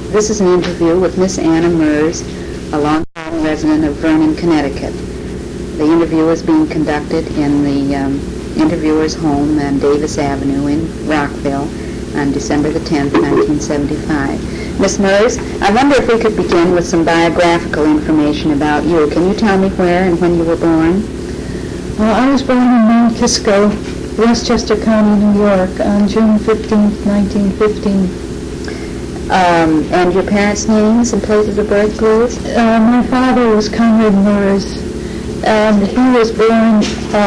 This is an interview with Miss Anna Mers, a long-time resident of Vernon, Connecticut. The interview is being conducted in the interviewer's home on Davis Avenue in Rockville on December the 10th, 1975. Miss Mers, I wonder if we could begin with some biographical information about you. Can you tell me where and when you were born? Well, I was born in Mount Kisco, Westchester County, New York, on June 15th, 1915. And your parents' names and places of birth, please? My father was Conrad Mers, and he was born,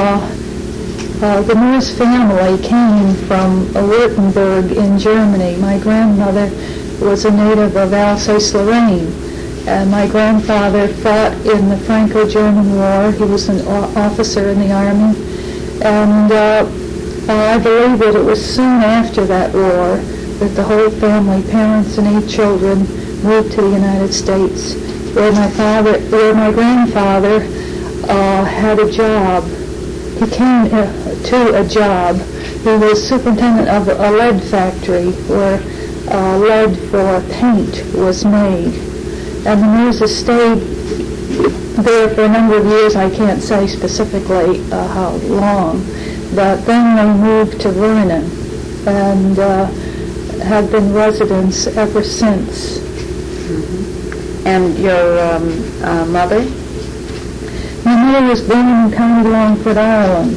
the Mers family came from Württemberg in Germany. My grandmother was a native of Alsace-Lorraine, and my grandfather fought in the Franco-German War. He was an officer in the Army, and I believe that it was soon after that war that the whole family, parents and 8 children, moved to the United States, where my grandfather had a job. He came to a job. He was superintendent of a lead factory where lead for paint was made. And the Merses stayed there for a number of years. I can't say specifically how long, but then they moved to Vernon and have been residents ever since. Mm-hmm. And your mother? My mother was born in County Longford, Ireland,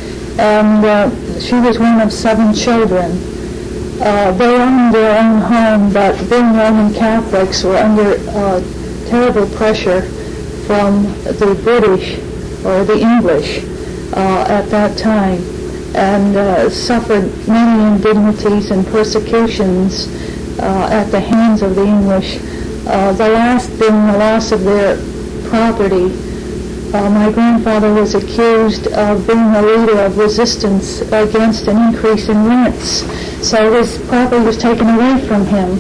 and she was one of 7 children. They owned their own home, but being Roman Catholics were under terrible pressure from the British or the English at that time, and suffered many indignities and persecutions at the hands of the English, the last being the loss of their property. My grandfather was accused of being a leader of resistance against an increase in rents, so his property was taken away from him.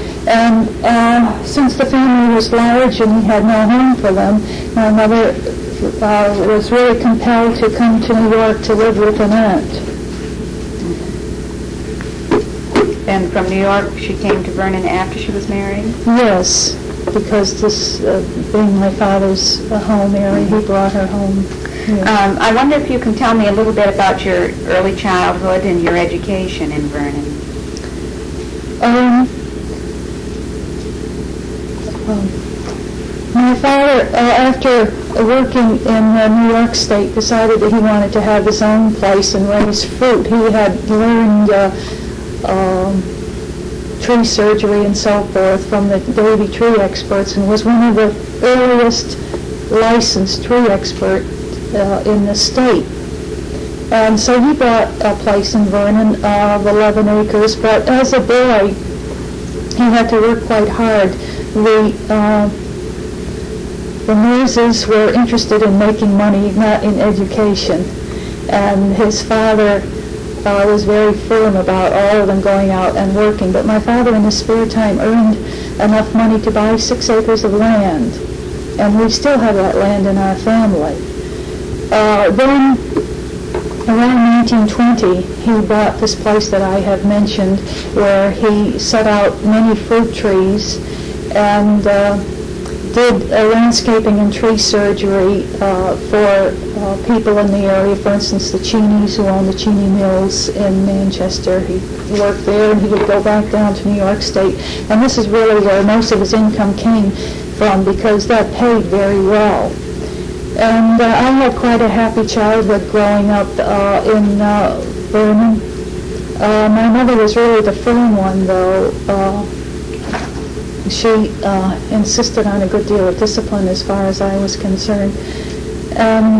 And since the family was large and he had no home for them, my mother was really compelled to come to New York to live with an aunt. And from New York she came to Vernon after she was married? Yes, because this being my father's home area, he brought her home. Yeah. I wonder if you can tell me a little bit about your early childhood and your education in Vernon. My father, after working in New York State, decided that he wanted to have his own place and raise fruit. He had learned tree surgery and so forth from the Davy tree experts, and was one of the earliest licensed tree expert in the state. And so he bought a place in Vernon of 11 acres, but as a boy he had to work quite hard. The Merses were interested in making money, not in education, and his father was very firm about all of them going out and working. But my father in his spare time earned enough money to buy 6 acres of land, and we still have that land in our family. Then around 1920 he bought this place that I have mentioned, where he set out many fruit trees and did landscaping and tree surgery for people in the area. For instance, the Cheneys, who own the Cheney Mills in Manchester. He worked there, and he would go back down to New York State. And this is really where most of his income came from, because that paid very well. And I had quite a happy childhood growing up in Vernon. My mother was really the firm one, though. She insisted on a good deal of discipline as far as I was concerned. And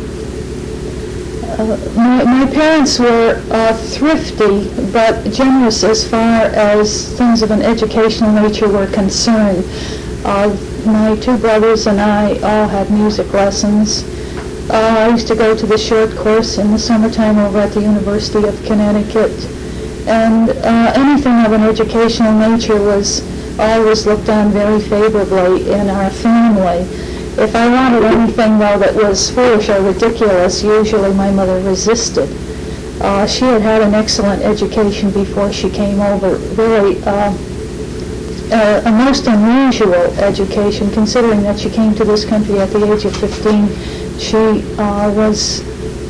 my parents were thrifty but generous as far as things of an educational nature were concerned. My 2 brothers and I all had music lessons. I used to go to the short course in the summertime over at the University of Connecticut. And anything of an educational nature was always looked on very favorably in our family. If I wanted anything, though, that was foolish or ridiculous, usually my mother resisted. She had had an excellent education before she came over, really a most unusual education, considering that she came to this country at the age of 15. She was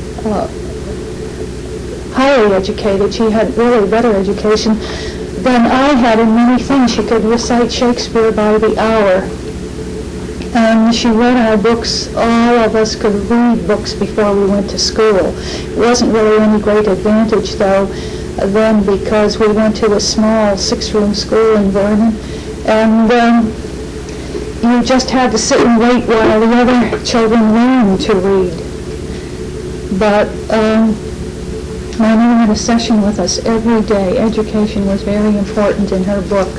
highly educated. She had really better education than I had in many things. She could recite Shakespeare by the hour. And she read our books. All of us could read books before we went to school. It wasn't really any great advantage, though, then, because we went to a small 6-room school in Vernon, and you just had to sit and wait while the other children learned to read. But my mother had a session with us every day. Education was very important in her book.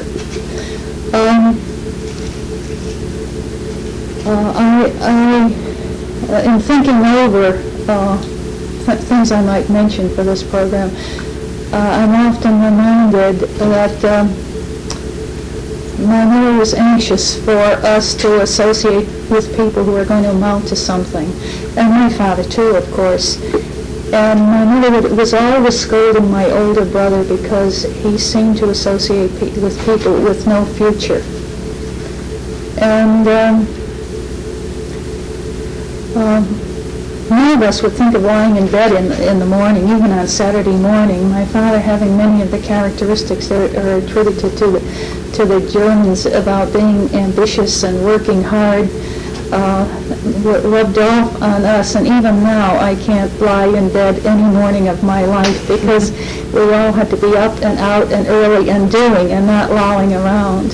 In thinking over things I might mention for this program, I'm often reminded that my mother was anxious for us to associate with people who are going to amount to something, and my father too, of course. And my mother was always scolding my older brother because he seemed to associate with people with no future. And none of us would think of lying in bed in the morning, even on Saturday morning. My father, having many of the characteristics that are attributed to the Germans about being ambitious and working hard, rubbed off on us. And even now, I can't lie in bed any morning of my life because we all had to be up and out and early and doing and not lolling around.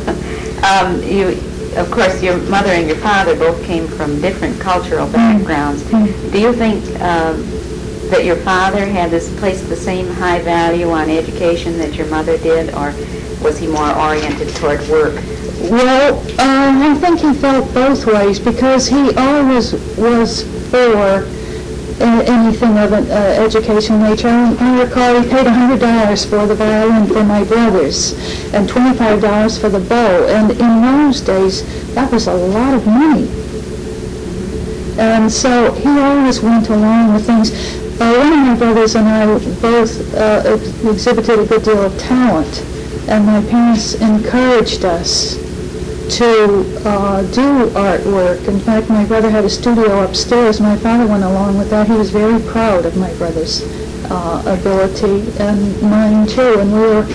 Of course, your mother and your father both came from different cultural backgrounds. Do you think that your father had placed the same high value on education that your mother did, or was he more oriented toward work? Well, I think he felt both ways, because he always was for anything of an educational nature. I recall he paid $100 for the violin for my brothers and $25 for the bow, and in those days that was a lot of money. And so he always went along with things. One of my brothers and I both exhibited a good deal of talent, and my parents encouraged us to do artwork. In fact, my brother had a studio upstairs. My father went along with that. He was very proud of my brother's ability, and mine too. And we were,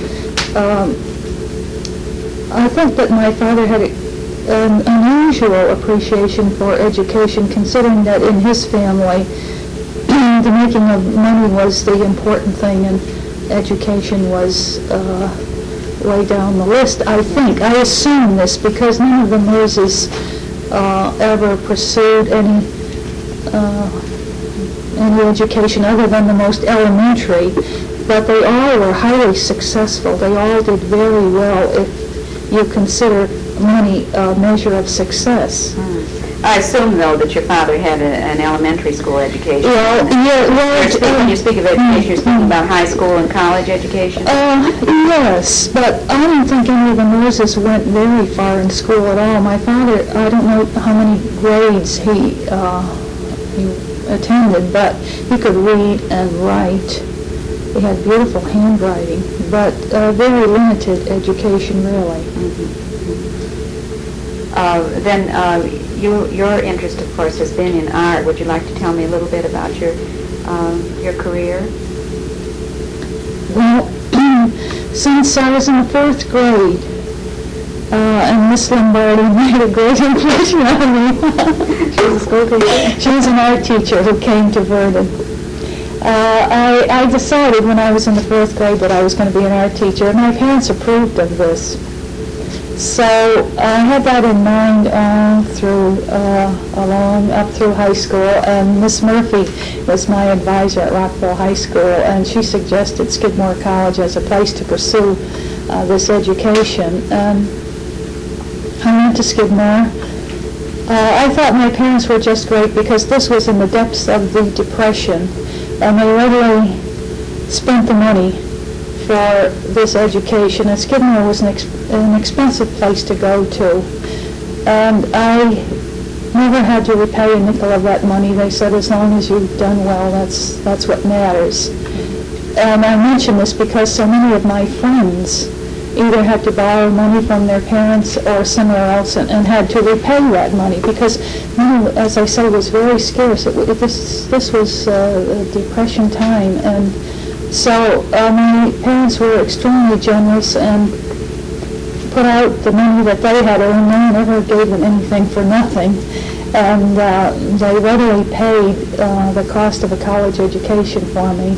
I think that my father had an unusual appreciation for education, considering that in his family the making of money was the important thing, and education was way down the list, I think. I assume this because none of the Moses ever pursued any education other than the most elementary, but they all were highly successful. They all did very well if you consider money a measure of success. I assume, though, that your father had an elementary school education. Well, when you speak of education, you're speaking about high school and college education? Yes, but I don't think any of the Moses went very far in school at all. My father, I don't know how many grades he attended, but he could read and write. He had beautiful handwriting, but very limited education, really. Then your interest, of course, has been in art. Would you like to tell me a little bit about your career? Well, since I was in the 4th grade, and Miss Lombardi made a great impression on me. She was a school teacher? She was an art teacher who came to Vernon. I decided when I was in the 4th grade that I was going to be an art teacher, and my parents approved of this. So I had that in mind up through high school, and Miss Murphy was my advisor at Rockville High School, and she suggested Skidmore College as a place to pursue this education. I went to Skidmore. I thought my parents were just great because this was in the depths of the Depression, and they readily spent the money for this education. And Skidmore was an expensive place to go to, and I never had to repay a nickel of that money. They said, as long as you've done well, that's what matters. And I mention this because so many of my friends either had to borrow money from their parents or somewhere else and had to repay that money because money, as I say, was very scarce. This was a Depression time, and so my parents were extremely generous and put out the money that they had earned. No one ever gave them anything for nothing, and they readily paid the cost of a college education for me.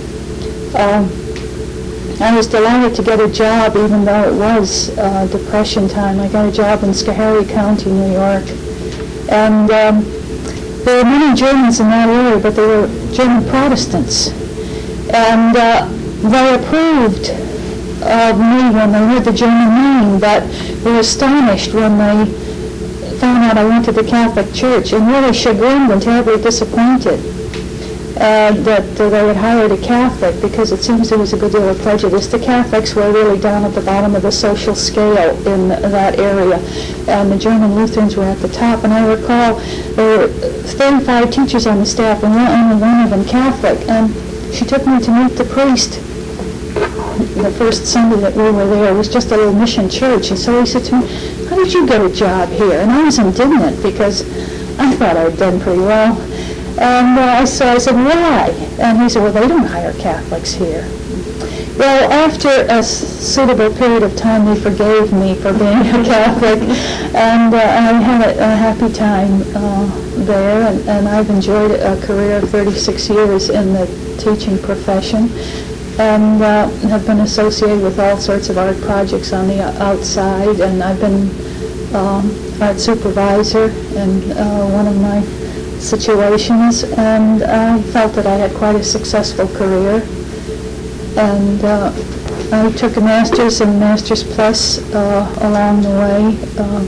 I was delighted to get a job, even though it was Depression time. I got a job in Schoharie County, New York. And there were many Germans in that area, but they were German Protestants. And they approved of me when they heard the German name, but were astonished when they found out I went to the Catholic Church, and really chagrined and terribly disappointed that they had hired a Catholic, because it seems there was a good deal of prejudice. The Catholics were really down at the bottom of the social scale in that area, and the German Lutherans were at the top. And I recall there were 35 teachers on the staff, and only one of them Catholic. And she took me to meet the priest the first Sunday that we were there. It was just a little mission church, and so he said to me, "How did you get a job here?" And I was indignant because I thought I'd done pretty well. And I said, "Why?" And he said, "Well, they don't hire Catholics here." Well, after a suitable period of time, they forgave me for being a Catholic, and I had a happy time there, and I've enjoyed a career of 36 years in the teaching profession, and have been associated with all sorts of art projects on the outside, and I've been art supervisor in one of my situations, and I felt that I had quite a successful career. And I took a master's and master's plus along the way.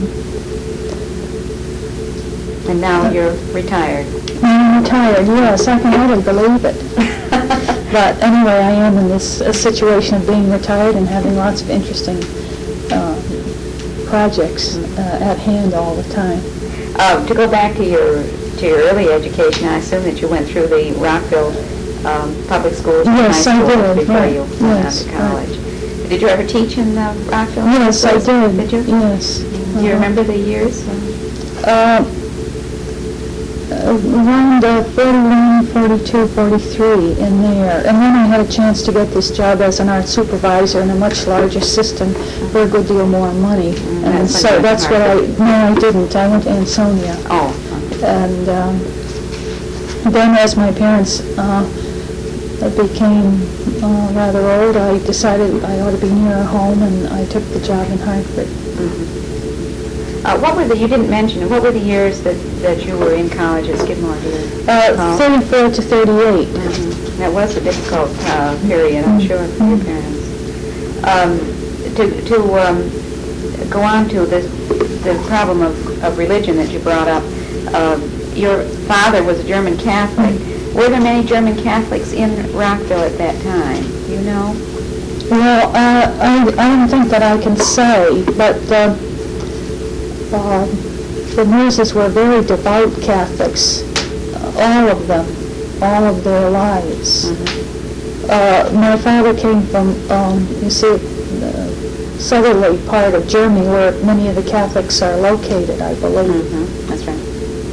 And now you're retired. I'm retired, yes, I can hardly believe it. But anyway, I am in this situation of being retired and having lots of interesting projects at hand all the time. To go back to your early education, I assume that you went through the Rockville public schools and yes, high schools I did, before right. you went on to college. Right. Did you ever teach in Rockville? Yes, I did. Did you? Yes. Do you remember the years? Around 41, 42, 43 in there. And then I had a chance to get this job as an art supervisor in a much larger system for a good deal more money. And so that's what no, I didn't. I went to Ansonia. Oh. And then as my parents became rather old, I decided I ought to be nearer home, and I took the job in Hartford. Mm-hmm. What were you didn't mention, what were the years that you were in college at Skidmore? 34 to 38. Mm-hmm. That was a difficult period, I'm sure, for your parents. To go on to the problem of religion that you brought up, your father was a German Catholic. Were there many German Catholics in Rockville at that time? Do you know? Well, I don't think that I can say, but the Muses were very devout Catholics, all of them, all of their lives. Mm-hmm. My father came from, you see, the southerly part of Germany, where many of the Catholics are located, I believe. Mm-hmm. That's right.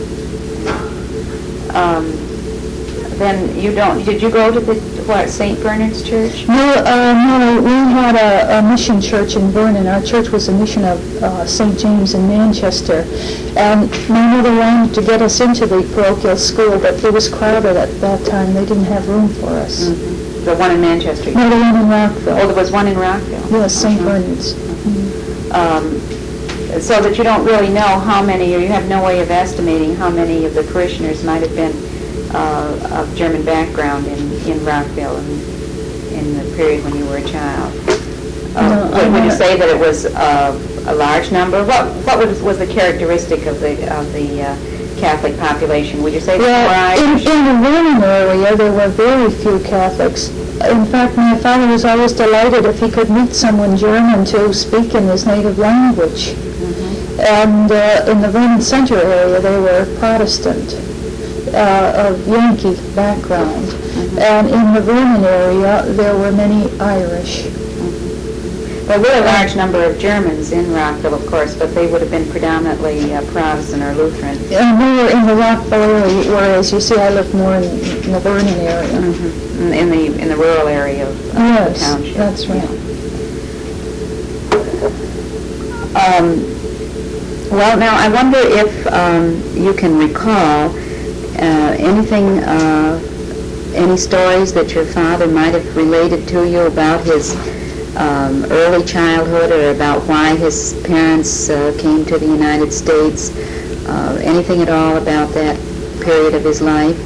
Then did you go to the, St. Bernard's Church? No, we had a mission church in Vernon. Our church was a mission of St. James in Manchester. And my mother wanted to get us into the parochial school, but it was crowded at that time. They didn't have room for us. Mm-hmm. The one in Manchester? No, the one in Rockville. Oh, there was one in Rockville? Yes, St. Bernard's. Mm-hmm. So that you don't really know how many, or you have no way of estimating how many of the parishioners might have been of German background in Rockville in the period when you were a child. Would you say that it was a large number? What was the characteristic of the Catholic population? Would you say in the Vernon area there were very few Catholics. In fact, my father was always delighted if he could meet someone German to speak in his native language. Mm-hmm. And in the Vernon Center area they were Protestant. Of Yankee background. Mm-hmm. And in the Vernon area, there were many Irish. Mm-hmm. There were a large number of Germans in Rockville, of course, but they would have been predominantly Protestant or Lutheran. And we were in the Rockville area, whereas you see I live more in the Vernon area. Mm-hmm. In the rural area of the township. Yes, that's right. Yeah. Well, now I wonder if you can recall anything, any stories that your father might have related to you about his early childhood, or about why his parents came to the United States. Anything at all about that period of his life?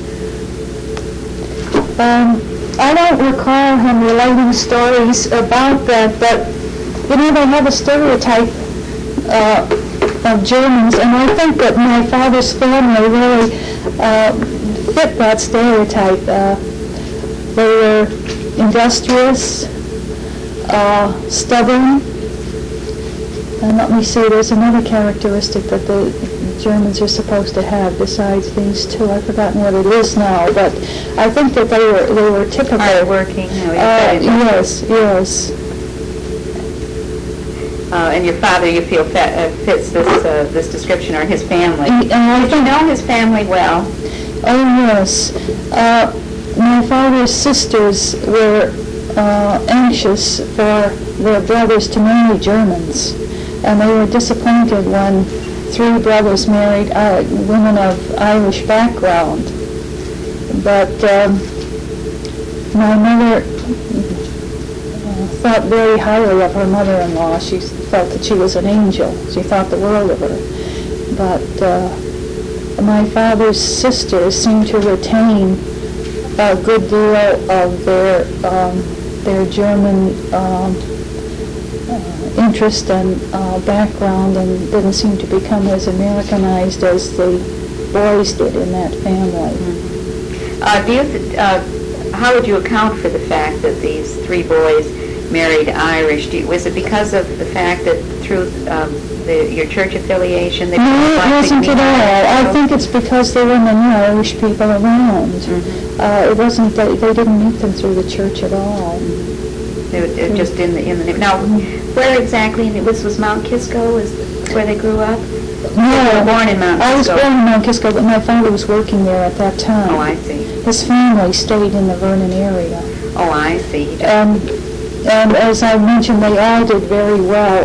I don't recall him relating stories about that, but you know, they have a stereotype of Germans, and I think that my father's family really fit that stereotype. They were industrious, stubborn, and let me see, there's another characteristic that the Germans are supposed to have besides these two. I've forgotten what it is now, but I think that they were typical. Hardworking. Yes, yes. And your father, you feel, fits this description, or his family. Did you know his family well? Oh, yes. My father's sisters were anxious for their brothers to marry Germans, and they were disappointed when 3 brothers married women of Irish background. But my mother thought very highly of her mother-in-law. She felt that she was an angel. She thought the world of her. But my father's sisters seemed to retain a good deal of their German interest and background, and didn't seem to become as Americanized as the boys did in that family. How would you account for the fact that these 3 boys married Irish? Was it because of the fact that through your church affiliation? No, it wasn't at all. I think it's because there were many Irish people around. Mm-hmm. It wasn't, they didn't meet them through the church at all. They were just in the now, where exactly? This was Mount Kisco, is where they grew up? No, you were born in Mount Kisco. I was born in Mount Kisco, but my father was working there at that time. Oh, I see. His family stayed in the Vernon area. Oh, I see. And as I mentioned, they all did very well.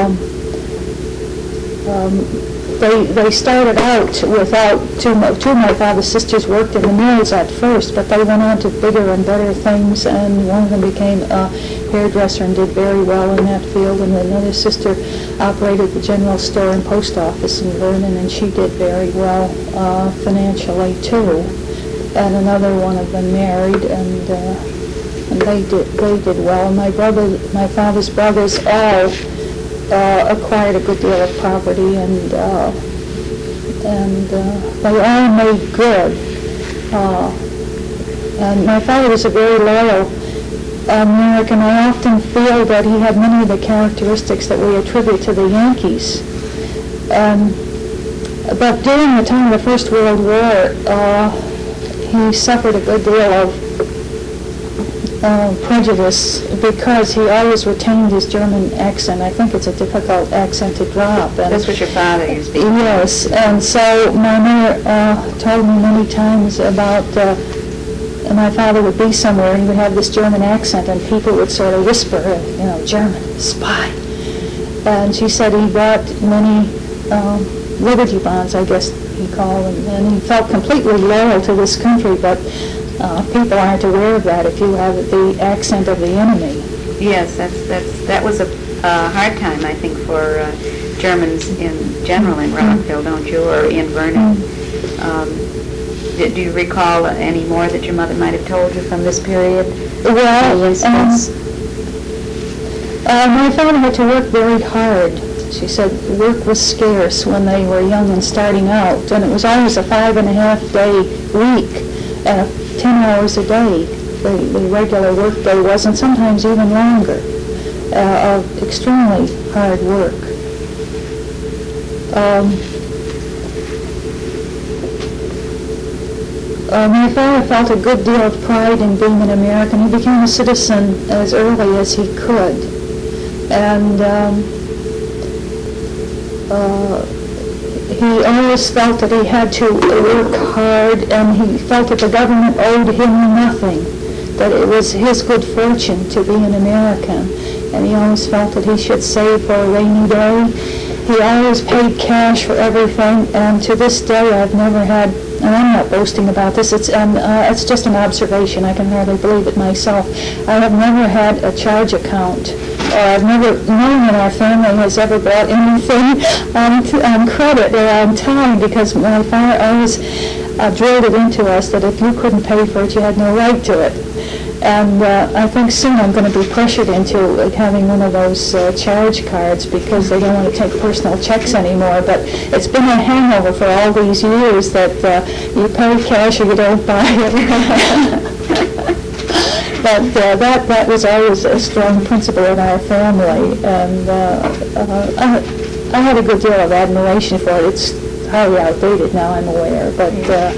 They started out without two of my father's sisters worked in the mills at first, but they went on to bigger and better things, and one of them became a hairdresser and did very well in that field, and another sister operated the general store and post office in Vernon, and she did very well financially too. And another one of them married, and they did well. My father's brothers all acquired a good deal of property, and they all made good. And my father was a very loyal American. I often feel that he had many of the characteristics that we attribute to the Yankees. But during the time of the First World War, he suffered a good deal of prejudice because he always retained his German accent. I think it's a difficult accent to drop. And that's what your father used to do. Yes, and so my mother told me many times about my father would be somewhere and he would have this German accent, and people would sort of whisper, German, spy. And she said he bought many Liberty bonds, I guess he called them, and he felt completely loyal to this country, but people aren't aware of that if you have the accent of the enemy. Yes, that was a hard time, I think, for Germans in general in Rockville, don't you, or in Vernon? Do you recall any more that your mother might have told you from this period? Well, my father had to work very hard. She said work was scarce when they were young and starting out, and it was always a 5.5-day week, 10 hours a day. The regular work day was, and sometimes even longer, of extremely hard work. My father felt a good deal of pride in being an American. He became a citizen as early as he could. And he always felt that he had to work hard, and he felt that the government owed him nothing, that it was his good fortune to be an American, and he always felt that he should save for a rainy day. He always paid cash for everything, and to this day I've never had, and I'm not boasting about this, it's just an observation, I can hardly believe it myself, I have never had a charge account. I've never known that our family has ever bought anything on credit or on time, because my father always drilled it into us that if you couldn't pay for it, you had no right to it. And I think soon I'm going to be pressured into having one of those charge cards, because they don't want to take personal checks anymore. But it's been a hangover for all these years that you pay cash or you don't buy it. But that was always a strong principle in our family, and I had a good deal of admiration for it. It's highly outdated now, I'm aware, but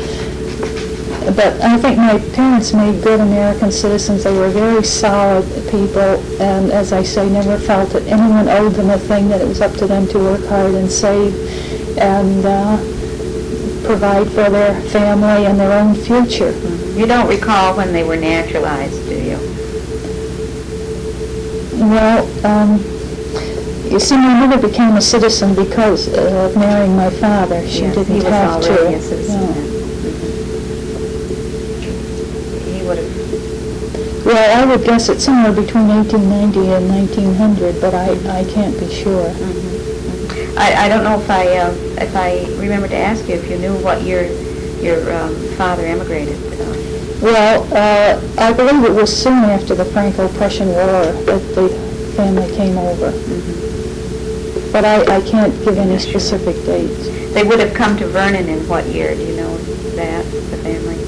I think my parents made good American citizens. They were very solid people, and as I say, never felt that anyone owed them a thing, that it was up to them to work hard and save and provide for their family and their own future. You don't recall when they were naturalized, do you? Well, you see, my mother became a citizen because of marrying my father. She didn't have to. A citizen. No. He would have. Well, I would guess it's somewhere between 1890 and 1900, but I can't be sure. I don't know if I remember to ask you if you knew what year your father emigrated. Well, I believe it was soon after the Franco-Prussian War that the family came over. But I can't give any specific dates. They would have come to Vernon in what year? Do you know that, the family?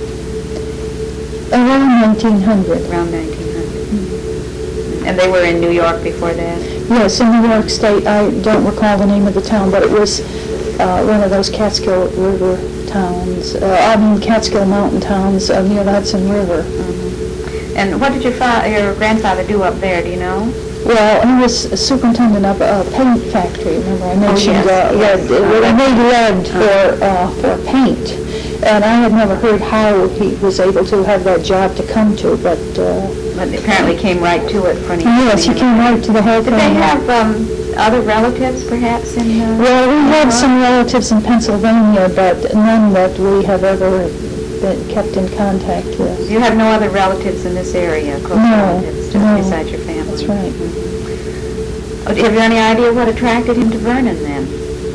Around 1900. Around 1900. And they were in New York before that? Yes, in New York State. I don't recall the name of the town, but it was one of those Catskill River towns, Catskill Mountain towns near the Hudson River. And what did your grandfather do up there, do you know? Well, he was a superintendent of a paint factory. Remember, I mentioned yes. they made lead for paint. And I had never heard how he was able to have that job to come to, but apparently came right to it. Yes, he came right to the whole thing. Did they have other relatives, perhaps, in Well, we had some relatives in Pennsylvania, but none that we have ever been kept in contact with. You have no other relatives in this area, close relatives, just besides your family? That's right. Have you any idea what attracted him to Vernon, then?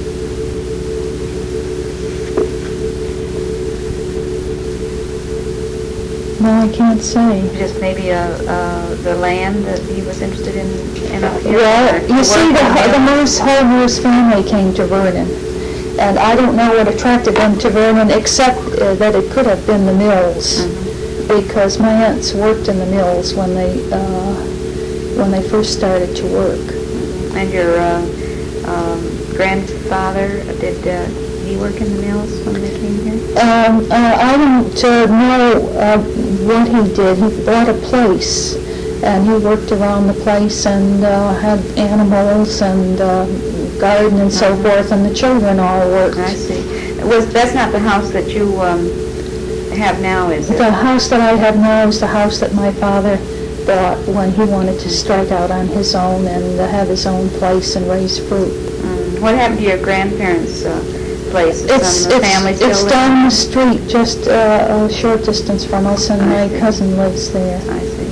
No, I can't say. Just maybe the land that he was interested in up here? Well, you see, the whole Morse family came to Vernon. And I don't know what attracted them to Vernon, except that it could have been the mills. Because my aunts worked in the mills when they first started to work. And your grandfather, did he work in the mills when they came here? I don't know what he did. He bought a place, and he worked around the place and had animals and garden and so forth, and the children all worked. I see. That's not the house that you have now, is it? The house that I have now is the house that my father bought when he wanted to strike out on his own and have his own place and raise fruit. What happened to your grandparents' place? Is the family still It's down the street, just a short distance from us, and my cousin lives there. I see.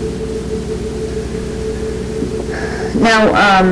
Now,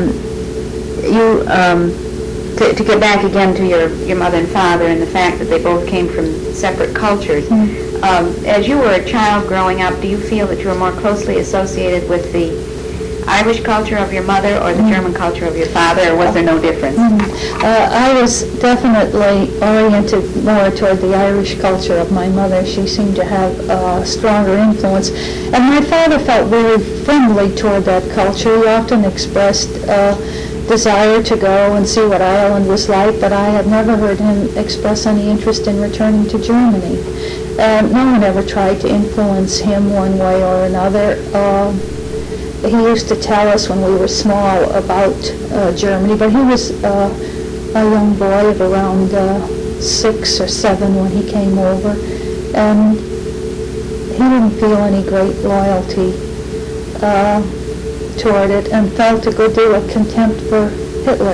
to get back again to your mother and father and the fact that they both came from separate cultures, as you were a child growing up, do you feel that you were more closely associated with the Irish culture of your mother or the German culture of your father, or was there no difference? I was definitely oriented more toward the Irish culture of my mother. She seemed to have a stronger influence. And my father felt very friendly toward that culture. He often expressed desire to go and see what Ireland was like, but I have never heard him express any interest in returning to Germany. No one ever tried to influence him one way or another. he used to tell us when we were small about Germany, but he was a young boy of around 6 or 7 when he came over, and he didn't feel any great loyalty toward it, and felt a good deal of contempt for Hitler.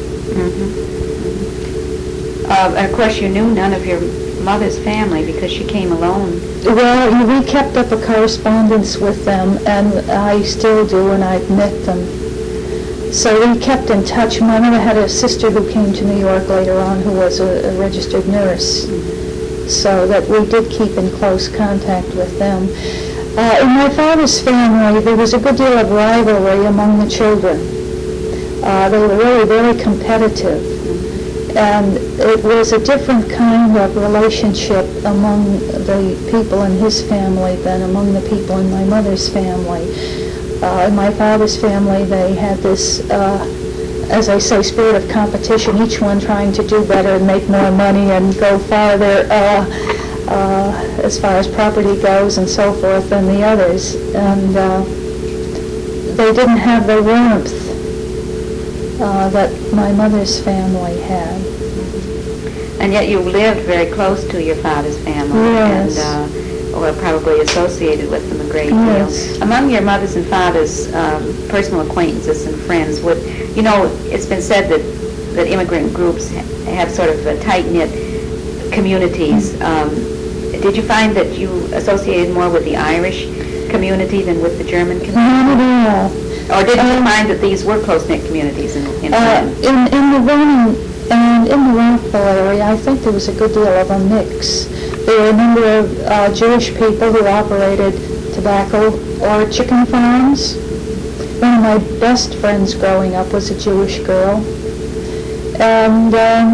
And of course, you knew none of your mother's family because she came alone. Well, we kept up a correspondence with them, and I still do, and I've met them. So we kept in touch. My mother had a sister who came to New York later on who was a registered nurse, so that we did keep in close contact with them. In my father's family, there was a good deal of rivalry among the children. They were really very competitive, and it was a different kind of relationship among the people in his family than among the people in my mother's family. In my father's family, they had this, as I say, spirit of competition, each one trying to do better and make more money and go farther as far as property goes and so forth than the others. And they didn't have the warmth that my mother's family had. And yet you lived very close to your father's family. Yes. And or probably associated with them a great deal. Yes. Among your mother's and father's personal acquaintances and friends, it's been said that immigrant groups have sort of tight-knit communities. Did you find that you associated more with the Irish community than with the German community? Not at all. Or did you find that these were close-knit communities in the Vernon and in the Rockville area, I think there was a good deal of a mix. There were a number of Jewish people who operated tobacco or chicken farms. One of my best friends growing up was a Jewish girl. And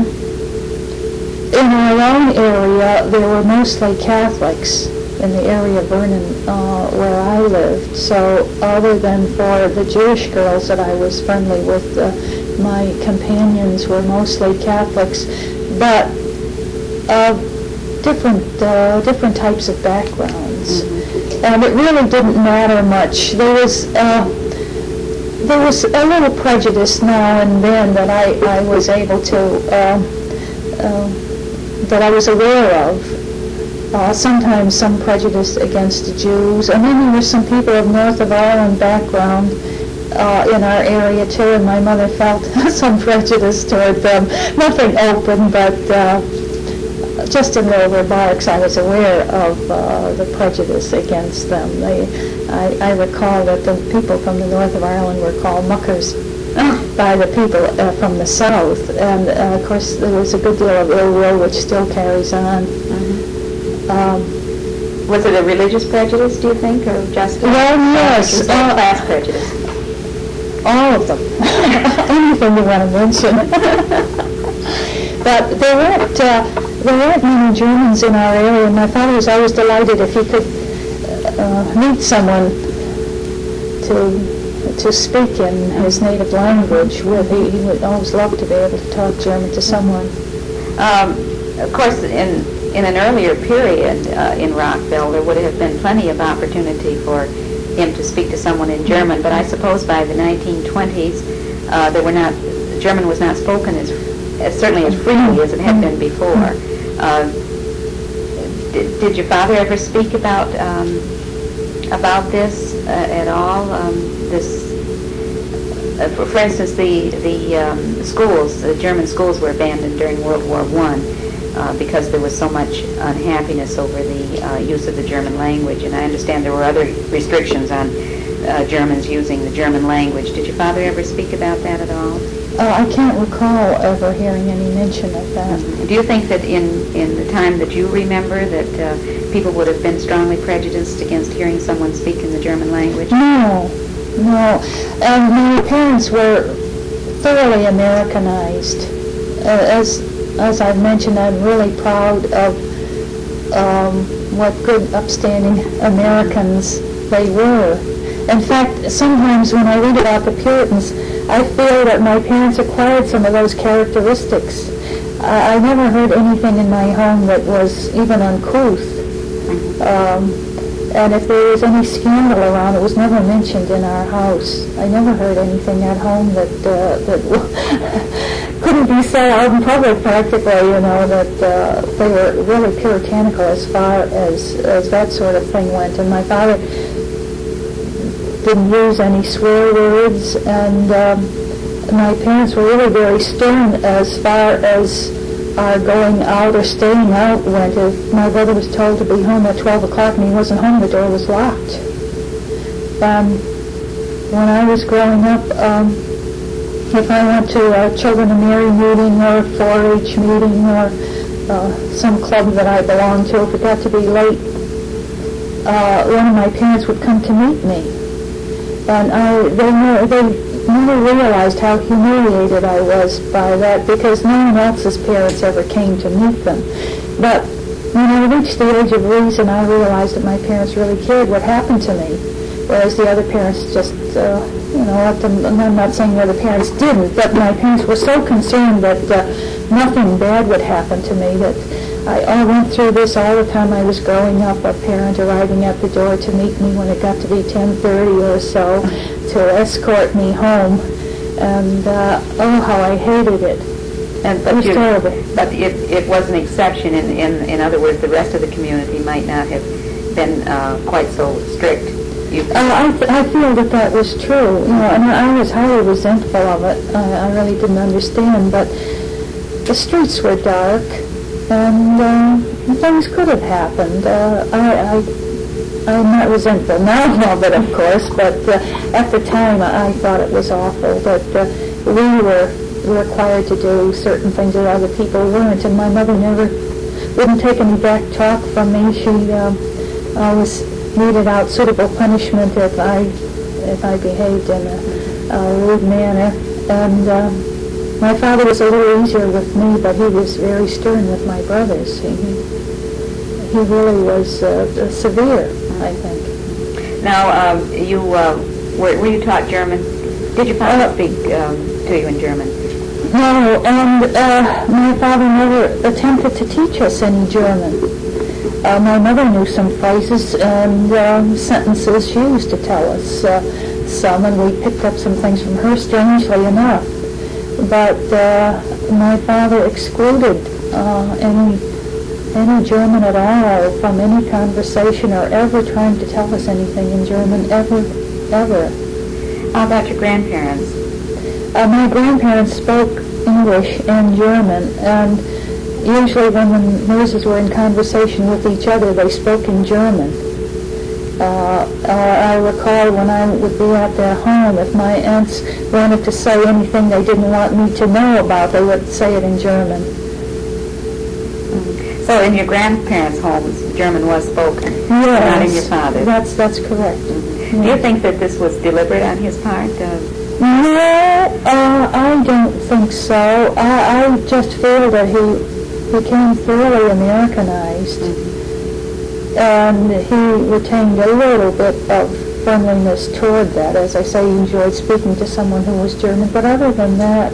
in our own area, there were mostly Catholics in the area of Vernon where I lived. So other than for the Jewish girls that I was friendly with, my companions were mostly Catholics, but different types of backgrounds. And it really didn't matter much. There was a little prejudice now and then that I was able to, that I was aware of. Sometimes some prejudice against the Jews, and then there were some people of North of Ireland background in our area too, and my mother felt some prejudice toward them. Nothing open, but just in their remarks I was aware of the prejudice against them. I recall that the people from the North of Ireland were called muckers by the people from the South, and of course there was a good deal of ill will which still carries on. Was it a religious prejudice, do you think, or just yes, class prejudice? All of them. Anything you want to mention. But there weren't many Germans in our area, and my father was always delighted if he could meet someone to speak in his native language with. He would always love to be able to talk German to someone. Of course, in an earlier period in Rockville, there would have been plenty of opportunity for him to speak to someone in German, but I suppose by the 1920s, German was not spoken as certainly as freely as it had been before. Did your father ever speak about this at all? For instance, the schools, the German schools were abandoned during World War I. Because there was so much unhappiness over the use of the German language, and I understand there were other restrictions on Germans using the German language. Did your father ever speak about that at all? I can't recall ever hearing any mention of that. Do you think that in the time that you remember that people would have been strongly prejudiced against hearing someone speak in the German language? No. My parents were thoroughly Americanized. As I've mentioned, I'm really proud of what good, upstanding Americans they were. In fact, sometimes when I read about the Puritans, I feel that my parents acquired some of those characteristics. I never heard anything in my home that was even uncouth. And if there was any scandal around, it was never mentioned in our house. I never heard anything at home that couldn't be said out in public practically, that they were really puritanical as far as that sort of thing went. And my father didn't use any swear words, and my parents were really very stern as far as our going out or staying out went. If my brother was told to be home at 12 o'clock and he wasn't home, the door was locked. When I was growing up, if I went to a Children of Mary meeting or a 4-H meeting or some club that I belonged to, if it got to be late, one of my parents would come to meet me. And they never realized how humiliated I was by that, because no one else's parents ever came to meet them. But when I reached the age of reason, I realized that my parents really cared what happened to me, whereas the other parents just, let them. And I'm not saying the other parents didn't, but my parents were so concerned that nothing bad would happen to me, that I went through this all the time I was growing up, a parent arriving at the door to meet me when it got to be 10:30 or so, to escort me home, and how I hated it. It was terrible. But it was an exception. In other words, the rest of the community might not have been quite so strict. I feel that was true, and I was highly resentful of it. I really didn't understand, but the streets were dark, and things could have happened. I'm not resentful now of it, of course, but at the time I thought it was awful that we were required to do certain things that other people weren't, and my mother wouldn't take any back talk from me. She always meted out suitable punishment if I behaved in a rude manner, and my father was a little easier with me, but he was very stern with my brothers. He really was severe, I think. Now, were you taught German? Did your father speak to you in German? No, and my father never attempted to teach us any German. My mother knew some phrases and sentences she used to tell us some, and we picked up some things from her, strangely enough. But my father excluded any German at all from any conversation, or ever trying to tell us anything in German, ever. How about your grandparents? My grandparents spoke English and German, and usually when the nurses were in conversation with each other, they spoke in German. I recall when I would be at their home, if my aunts wanted to say anything they didn't want me to know about, they would say it in German. So in your grandparents' homes, German was spoken, yes, not in your father's? That's correct. Do you think that this was deliberate on his part? No, I don't think so. I just feel that he became thoroughly Americanized, and he retained a little bit of friendliness toward that. As I say, he enjoyed speaking to someone who was German, but other than that,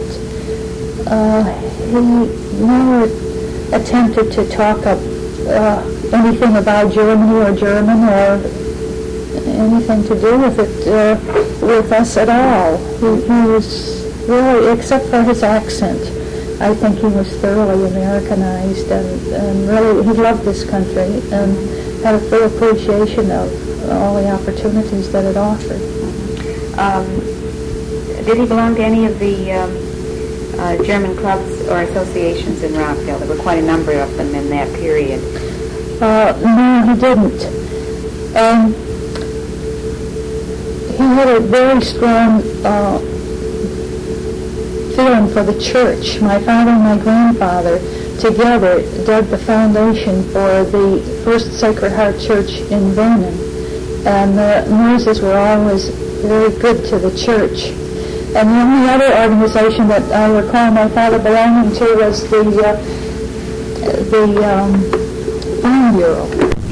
he never attempted to talk up anything about Germany or German or anything to do with it with us at all. He was really, except for his accent, I think he was thoroughly Americanized, and really he loved this country and had a full appreciation of all the opportunities that it offered. Did he belong to any of the German clubs or associations in Rockville? There were quite a number of them in that period. No, he didn't. He had a very strong feeling for the church. My father and my grandfather together dug the foundation for the first Sacred Heart Church in Vernon, and the nurses were always very good to the church. And the only other organization that I recall my father belonging to was the Farm Bureau.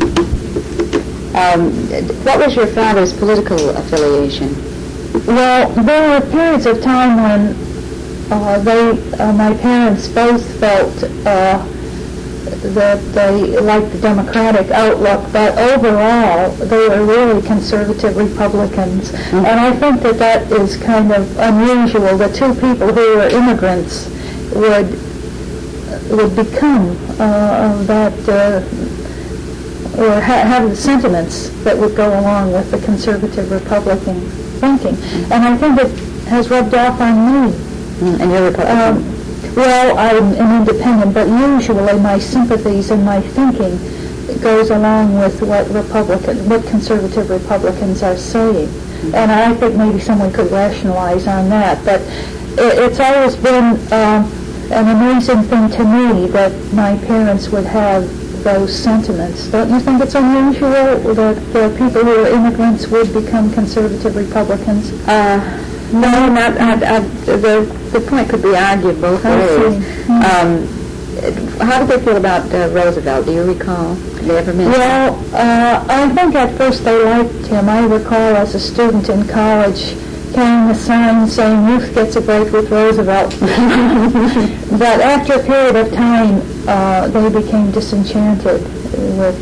What was your father's political affiliation? Well, there were periods of time when my parents both felt that they liked the Democratic outlook, but overall they were really conservative Republicans. And I think that that is kind of unusual. The two people who were immigrants would become or have the sentiments that would go along with the conservative Republican thinking. And I think it has rubbed off on me. And you're Republican? Well, I'm an independent, but usually my sympathies and my thinking goes along with what conservative Republicans are saying. And I think maybe someone could rationalize on that. But it's always been an amazing thing to me that my parents would have those sentiments. Don't you think it's unusual that people who are immigrants would become conservative Republicans? No, not. The point could be argued both ways. How did they feel about Roosevelt? Do you recall? Did they ever mention? Well, I think at first they liked him. I recall as a student in college carrying a sign saying "Youth gets a break with Roosevelt." But after a period of time, they became disenchanted with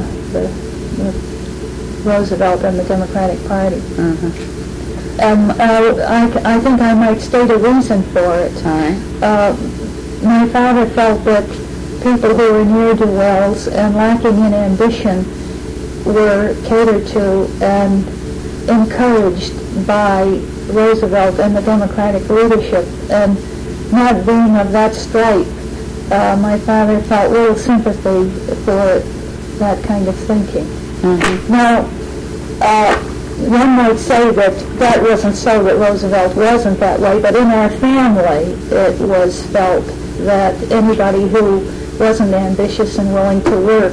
Roosevelt and the Democratic Party. And I think I might state a reason for it. All right. My father felt that people who were ne'er-do-wells and lacking in ambition were catered to and encouraged by Roosevelt and the Democratic leadership. And not being of that stripe, my father felt little sympathy for that kind of thinking. Now, one might say that wasn't so, that Roosevelt wasn't that way, but in our family it was felt that anybody who wasn't ambitious and willing to work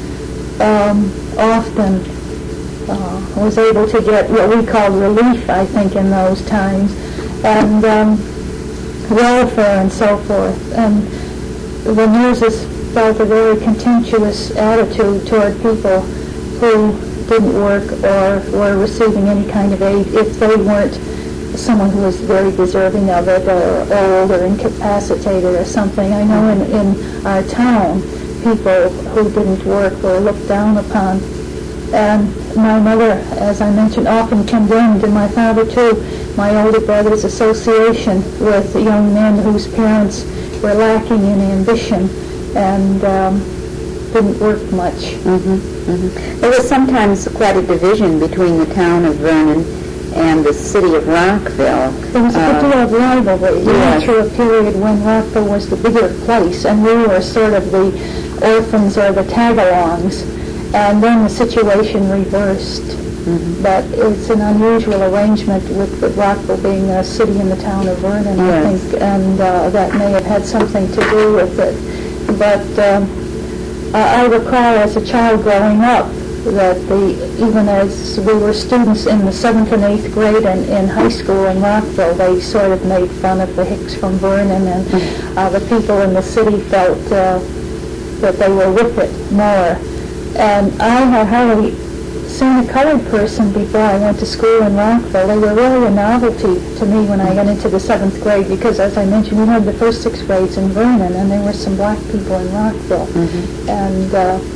often was able to get what we called relief, I think, in those times, and welfare and so forth. And the Muses felt a very contemptuous attitude toward people who didn't work or were receiving any kind of aid if they weren't someone who was very deserving of it, or old or incapacitated or something. I know in our town, people who didn't work were looked down upon. And my mother, as I mentioned, often condemned, and my father too, my older brother's association with young men whose parents were lacking in ambition and didn't work much. There was sometimes quite a division between the town of Vernon and the city of Rockville. There was a good deal of rivalry. We went through a period when Rockville was the bigger place, and we were sort of the orphans or the tag-alongs, and then the situation reversed. But it's an unusual arrangement with Rockville being a city in the town of Vernon, I think, and that may have had something to do with it. But I recall as a child growing up that even as we were students in the 7th and 8th grade and in high school in Rockville, they sort of made fun of the Hicks from Vernon, and the people in the city felt that they were with it more. And I had hardly seen a colored person before I went to school in Rockville. They were really a novelty to me when I got into the 7th grade, because, as I mentioned, we had the first 6 grades in Vernon, and there were some black people in Rockville. And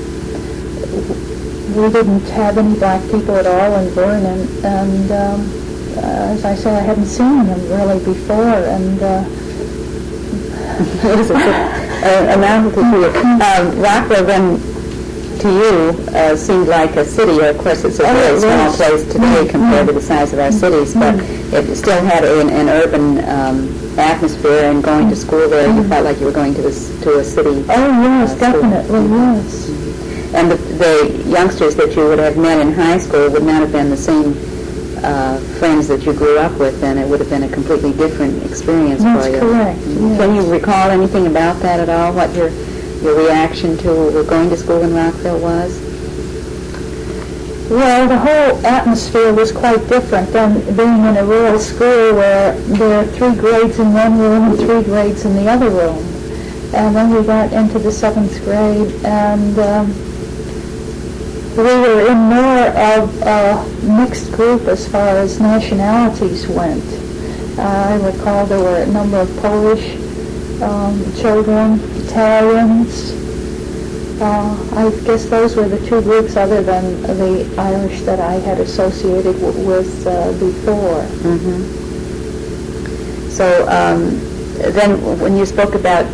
we didn't have any black people at all in Vernon. And as I said, I hadn't seen them really before. And it was a novelty to you. Rockville then, to you, seemed like a city. Of course, it's a very small place today compared to the size of our cities, but it still had an urban atmosphere, and going to school there, you felt like you were going to a city. Oh, yes, definitely, yes. And the youngsters that you would have met in high school would not have been the same friends that you grew up with, and it would have been a completely different experience for you. That's correct, yes. Can you recall anything about that at all, what your reaction to going to school in Rockville was? Well, the whole atmosphere was quite different than being in a rural school where there are 3 grades in one room and 3 grades in the other room. And then we got into the 7th grade, and we were in more of a mixed group as far as nationalities went. I recall there were a number of Polish children, Italians, I guess those were the two groups other than the Irish that I had associated with before. Mm-hmm. So then when you spoke about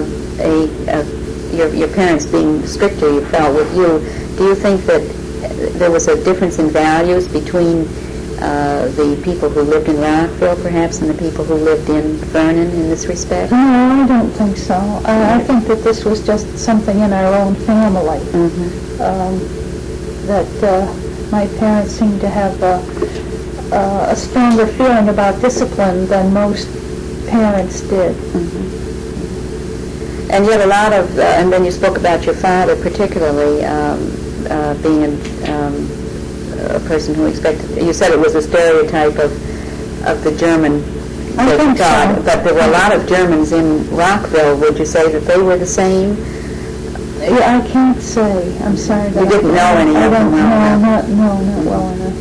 your parents being stricter, you felt, with you, do you think that there was a difference in values between the people who lived in Rockville, perhaps, and the people who lived in Vernon in this respect? No, I don't think so. I think that this was just something in our own family. Mm-hmm. That my parents seemed to have a stronger feeling about discipline than most parents did. Mm-hmm. And yet a lot of, and then you spoke about your father particularly being a person who expected, you said it was a stereotype of the German I think so. But there were a lot of Germans in Rockville. Would you say that they were the same? Yeah, I can't say. I'm sorry. You didn't know any of them well enough? Not well enough.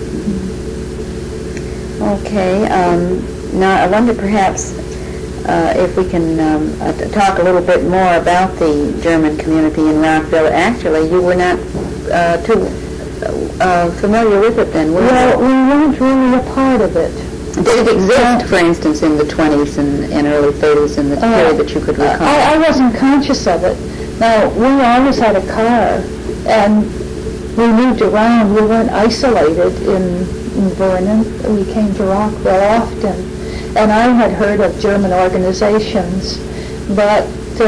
Okay. Now, I wonder perhaps if we can talk a little bit more about the German community in Rockville. Actually, you were not too familiar with it then, were you? Well, we weren't really a part of it. Did it exist, for instance, in the 20s and early 30s in the period that you could recall? I wasn't conscious of it. Now, we always had a car, and we moved around. We weren't isolated in Vernon. We came to Rockville often. And I had heard of German organizations, but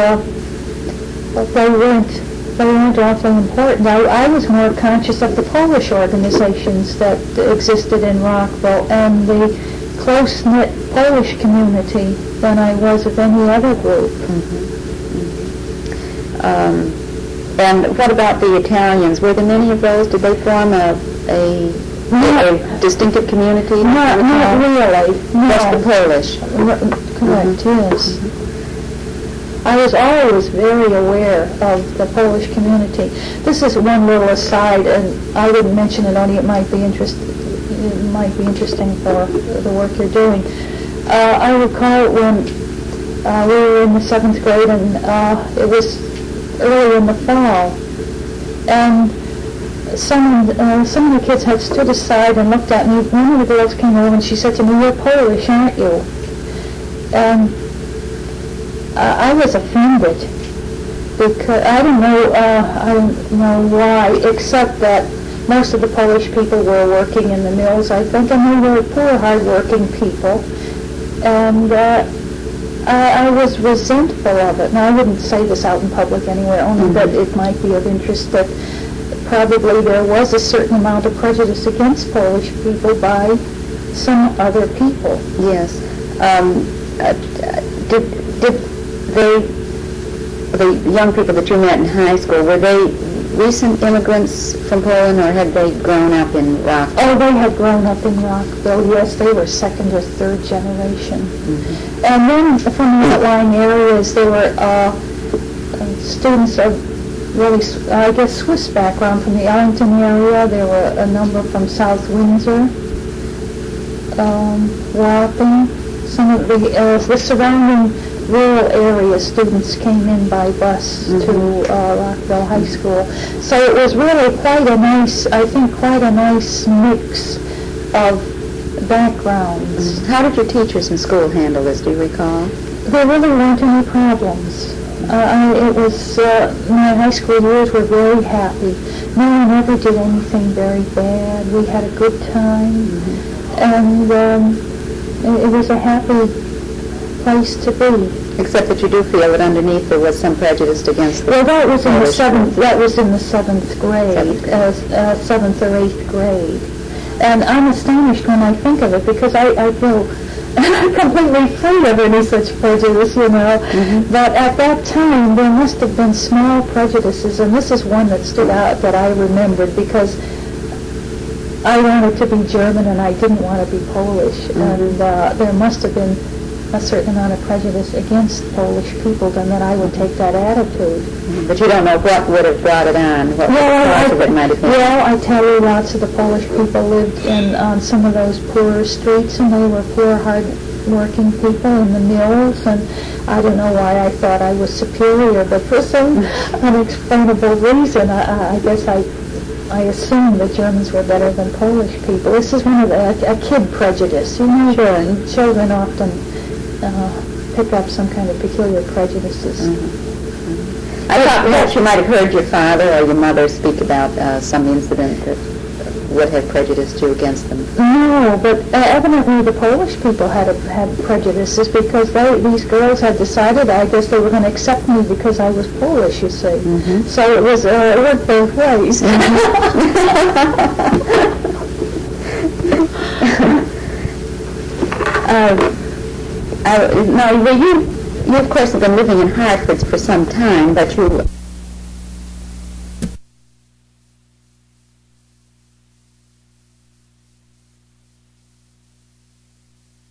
they weren't awfully important. I was more conscious of the Polish organizations that existed in Rockville and the close-knit Polish community than I was of any other group. Mm-hmm. And what about the Italians? Were there many of those? Did they form a distinctive community? Not really. No. Just the Polish? Correct, yes. I was always very aware of the Polish community. This is one little aside, and I didn't mention it, only it might be interesting for the work you're doing. I recall when we were in the 7th grade, and it was early in the fall, and some of the kids had stood aside and looked at me. One of the girls came over and she said to me, "You're Polish, aren't you?" And I was offended because I don't know why, except that most of the Polish people were working in the mills, I think, and they were poor, hard-working people. And I was resentful of it. Now, I wouldn't say this out in public anywhere, only that it might be of interest that probably there was a certain amount of prejudice against Polish people by some other people. Yes. Did the young people that you met in high school, were they recent immigrants from Poland, or had they grown up in Rockville? Oh, they had grown up in Rockville, yes. They were 2nd or 3rd generation. Mm-hmm. And then from the outlying areas, there were students of really, I guess, Swiss background from the Arlington area. There were a number from South Windsor, Wapping. Some of the surrounding rural area students came in by bus to Rockville High School. So it was really quite a nice mix of backgrounds. Mm-hmm. How did your teachers in school handle this? Do you recall? There really weren't any problems. My high school years were very happy. No one ever did anything very bad. We had a good time, and it was a happy place to be. Except that you do feel that underneath there was some prejudice against the Well, that was in the Polish 7th. That was in the 7th grade, 7th or 8th grade. And I'm astonished when I think of it because I feel completely free of any such prejudice, you know. But at that time, there must have been small prejudices, and this is one that stood out that I remembered because I wanted to be German and I didn't want to be Polish, and there must have been a certain amount of prejudice against Polish people, then that I would take that attitude. But you don't know what would have brought it on, what the cause of it might have been. Well, I tell you, lots of the Polish people lived on some of those poorer streets, and they were poor, working people in the mills, and I don't know why I thought I was superior, but for some unexplainable reason, I guess I assumed that Germans were better than Polish people. This is one of a kid prejudice, you know. Sure. And children often pick up some kind of peculiar prejudices. I thought perhaps you might have heard your father or your mother speak about some incident that would have prejudiced you against them. No, but evidently the Polish people had prejudices because these girls had decided, I guess they were going to accept me because I was Polish, you see. Mm-hmm. So it worked both ways. Now, you of course have been living in Hartford for some time, but you